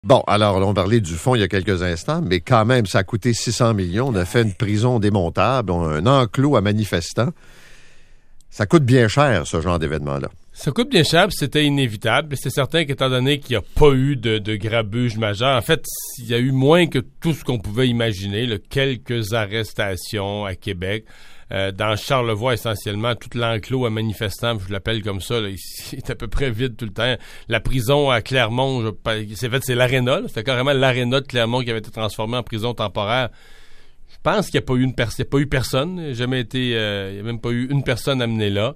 Bon, alors, on parlait du fonds il y a quelques instants, mais quand même, ça a coûté 600 millions. On a fait une prison démontable, un enclos à manifestants. Ça coûte bien cher, ce genre d'événement-là. Ça coûte bien cher, puis c'était inévitable. C'est certain qu'étant donné qu'il n'y a pas eu de grabuge majeur, en fait, il y a eu moins que tout ce qu'on pouvait imaginer, là, quelques arrestations à Québec. Dans Charlevoix, essentiellement, tout l'enclos à manifestants, je l'appelle comme ça, là, il est à peu près vide tout le temps. La prison à Clermont, c'est l'aréna, là, c'était carrément l'aréna de Clermont qui avait été transformée en prison temporaire. Je pense qu'il n'y a pas eu personne. Il n'y a même pas eu une personne amenée là.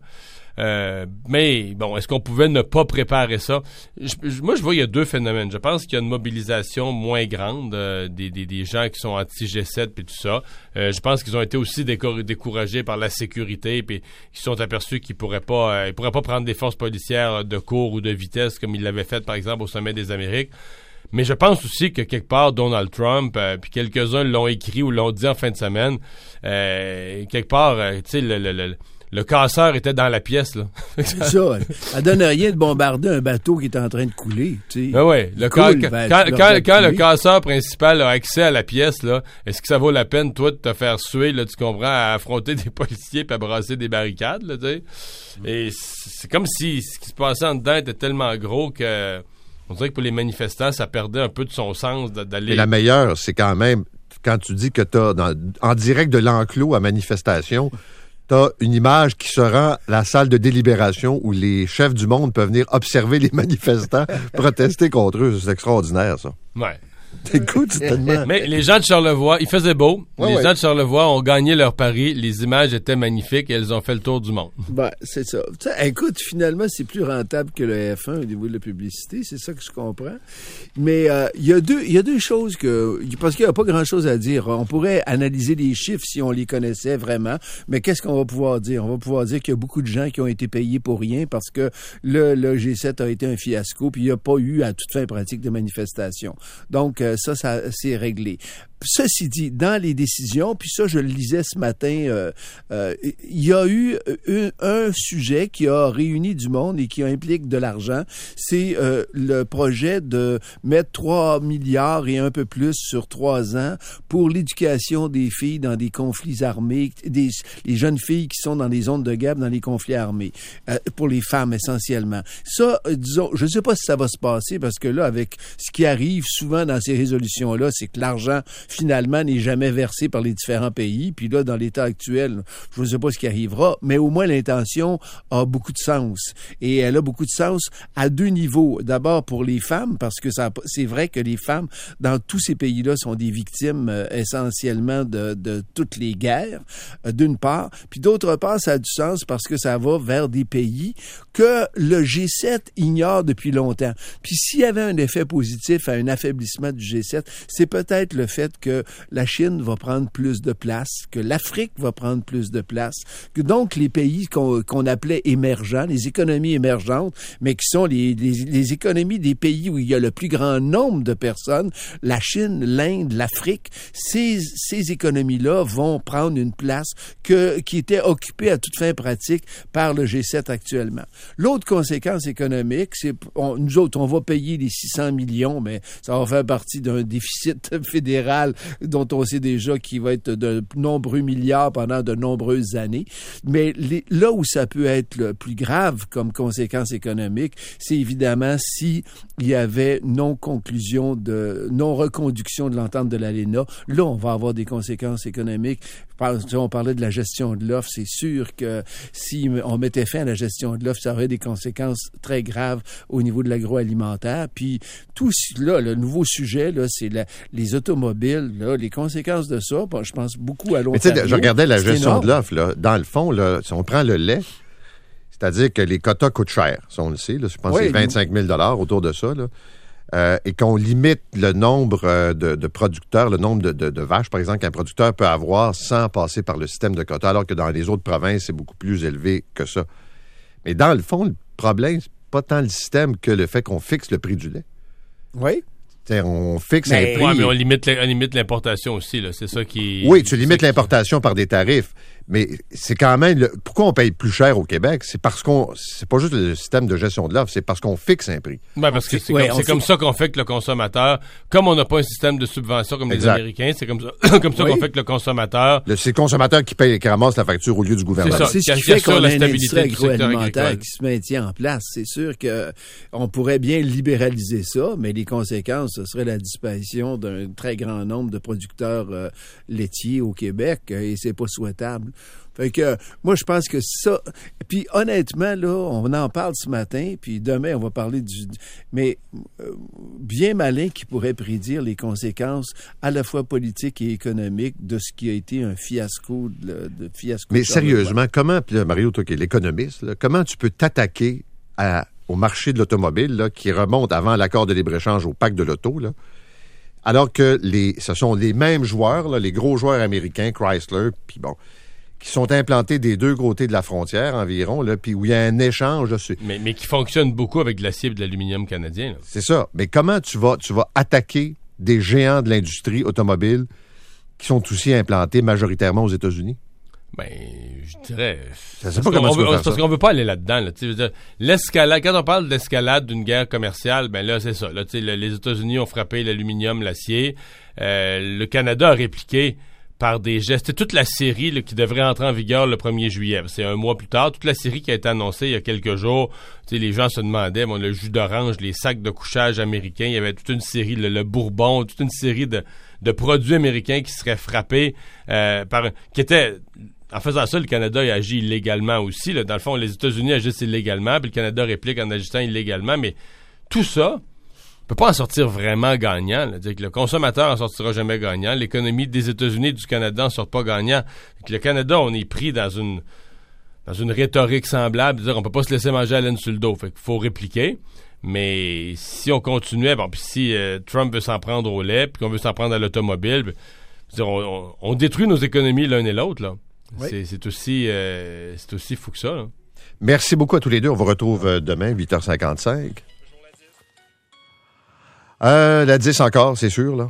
Mais bon, est-ce qu'on pouvait ne pas préparer ça? Moi, je vois il y a deux phénomènes. Je pense qu'il y a une mobilisation moins grande des gens qui sont anti-G7 et tout ça. Je pense qu'ils ont été aussi découragés par la sécurité puis qu'ils sont aperçus qu'ils pourraient pas prendre des forces policières de cours ou de vitesse comme ils l'avaient fait, par exemple, au Sommet des Amériques. Mais je pense aussi que quelque part, Donald Trump, puis quelques-uns l'ont écrit ou l'ont dit en fin de semaine, quelque part, tu sais, le casseur était dans la pièce, là. C'est ça. Ça donne rien de bombarder un bateau qui est en train de couler, tu sais. Ben ouais. Quand le casseur principal a accès à la pièce, là, est-ce que ça vaut la peine, toi, de te faire suer, là, tu comprends, à affronter des policiers puis à brasser des barricades, là, tu sais? Et c'est comme si ce qui se passait en dedans était tellement gros que on dirait que pour les manifestants, ça perdait un peu de son sens d'aller... Et la meilleure, c'est quand même, quand tu dis que t'as, en direct de l'enclos à manifestation, t'as une image qui se rend à la salle de délibération où les chefs du monde peuvent venir observer les manifestants protester contre eux. C'est extraordinaire, ça. Ouais. Écoute, c'est tellement... Mais les gens de Charlevoix, il faisait beau. Les gens de Charlevoix ont gagné leur pari. Les images étaient magnifiques et elles ont fait le tour du monde. Ben, c'est ça. T'sais, écoute, finalement, c'est plus rentable que le F1 au niveau de la publicité. C'est ça que je comprends. Mais il y a deux choses parce qu'il n'y a pas grand-chose à dire. On pourrait analyser les chiffres si on les connaissait vraiment. Mais qu'est-ce qu'on va pouvoir dire? On va pouvoir dire qu'il y a beaucoup de gens qui ont été payés pour rien parce que le G7 a été un fiasco puis il n'y a pas eu à toute fin pratique de manifestation. Donc, ça c'est réglé. Ceci dit, dans les décisions, puis ça, je le lisais ce matin, il y a eu un sujet qui a réuni du monde et qui implique de l'argent. C'est le projet de mettre 3 milliards et un peu plus sur 3 ans pour l'éducation des filles dans des conflits armés, les jeunes filles qui sont dans des zones de guerre, dans les conflits armés, pour les femmes essentiellement. Ça, disons, je ne sais pas si ça va se passer parce que là, avec ce qui arrive souvent dans ces résolutions-là, c'est que l'argent finalement n'est jamais versé par les différents pays. Puis là, dans l'état actuel, je ne sais pas ce qui arrivera, mais au moins l'intention a beaucoup de sens. Et elle a beaucoup de sens à deux niveaux. D'abord pour les femmes, parce que c'est vrai que les femmes, dans tous ces pays-là, sont des victimes essentiellement de toutes les guerres, d'une part. Puis d'autre part, ça a du sens parce que ça va vers des pays que le G7 ignore depuis longtemps. Puis s'il y avait un effet positif à un affaiblissement du G7, c'est peut-être le fait que la Chine va prendre plus de place, que l'Afrique va prendre plus de place, que donc les pays qu'on appelait émergents, les économies émergentes, mais qui sont les économies des pays où il y a le plus grand nombre de personnes, la Chine, l'Inde, l'Afrique, ces économies-là vont prendre une place qui était occupée à toute fin pratique par le G7 actuellement. L'autre conséquence économique, c'est nous autres, on va payer les 600 millions, mais ça va faire partie d'un déficit fédéral dont on sait déjà qu'il va être de nombreux milliards pendant de nombreuses années. Mais là où ça peut être le plus grave comme conséquence économique, c'est évidemment s'il y avait non-reconduction de l'entente de l'ALENA. Là, on va avoir des conséquences économiques. On parlait de la gestion de l'offre. C'est sûr que si on mettait fin à la gestion de l'offre, ça aurait des conséquences très graves au niveau de l'agroalimentaire. Puis tout là, le nouveau sujet, là, c'est les automobiles, là, les conséquences de ça. Je pense beaucoup à long terme. Mais tu sais, je regardais la gestion de l'offre. Là. Dans le fond, là, si on prend le lait, c'est-à-dire que les quotas coûtent cher, ça on le sait. Là, je pense que c'est 25 000 $ autour de ça. Là. Et qu'on limite le nombre de producteurs, le nombre de vaches, par exemple, qu'un producteur peut avoir sans passer par le système de quotas, alors que dans les autres provinces, c'est beaucoup plus élevé que ça. Mais dans le fond, le problème, c'est pas tant le système que le fait qu'on fixe le prix du lait. Oui. T'sais, on fixe un prix. Oui, mais on limite l'importation aussi, là. C'est ça qui... Oui, tu limites l'importation par des tarifs. Mais c'est quand même... Pourquoi on paye plus cher au Québec? C'est parce c'est pas juste le système de gestion de l'offre, c'est parce qu'on fixe un prix. Ben parce que c'est comme ça qu'on fait que le consommateur, comme on n'a pas un système de subvention comme les Américains, c'est comme ça qu'on fait que le consommateur... C'est le consommateur qui ramasse la facture au lieu du gouvernement. C'est ce qui fait qu'on a une industrie agroalimentaire qui se maintient en place. C'est sûr qu'on pourrait bien libéraliser ça, mais les conséquences, ce serait la disparition d'un très grand nombre de producteurs laitiers au Québec, et c'est pas souhaitable. Fait que moi, je pense que ça... Puis honnêtement, là, on en parle ce matin, puis demain, on va parler mais bien malin qui pourrait prédire les conséquences à la fois politiques et économiques de ce qui a été un fiasco de fiasco. Mais sérieusement, comment, Mario, toi qui es l'économiste, là, comment tu peux t'attaquer au marché de l'automobile là, qui remonte avant l'accord de libre-échange au pacte de l'auto, là, alors que ce sont les mêmes joueurs, là, les gros joueurs américains, Chrysler, puis bon... qui sont implantés des deux côtés de la frontière environ, là, puis où il y a un échange. Là, mais qui fonctionne beaucoup avec de l'acier et de l'aluminium canadien. Là. C'est ça. Mais comment tu vas attaquer des géants de l'industrie automobile qui sont aussi implantés majoritairement aux États-Unis? Ben, je dirais... Parce qu'on veut pas aller là-dedans. Là, l'escalade, quand on parle d'escalade d'une guerre commerciale, ben là, c'est ça. Là, les États-Unis ont frappé l'aluminium, l'acier. Le Canada a répliqué par des gestes. C'est toute la série là, qui devrait entrer en vigueur le 1er juillet. C'est un mois plus tard. Toute la série qui a été annoncée il y a quelques jours. Les gens se demandaient, le jus d'orange, les sacs de couchage américains, il y avait toute une série, le bourbon, toute une série de produits américains qui seraient frappés qui étaient... En faisant ça, le Canada a agi illégalement aussi. Là. Dans le fond, les États-Unis agissent illégalement, puis le Canada réplique en agissant illégalement. Mais tout ça... On peut pas en sortir vraiment gagnant. Là. Que le consommateur en sortira jamais gagnant. L'économie des États-Unis et du Canada en sortent pas gagnant. Que le Canada, on est pris dans une rhétorique semblable, de dire on peut pas se laisser manger à laine sur le dos. Fait qu'il faut répliquer. Mais si on continuait, puis si Trump veut s'en prendre au lait, puis qu'on veut s'en prendre à l'automobile, on détruit nos économies l'un et l'autre. Là. Oui. C'est aussi fou que ça. Là. Merci beaucoup à tous les deux. On vous retrouve demain, 8h55. La 10 encore, c'est sûr, là.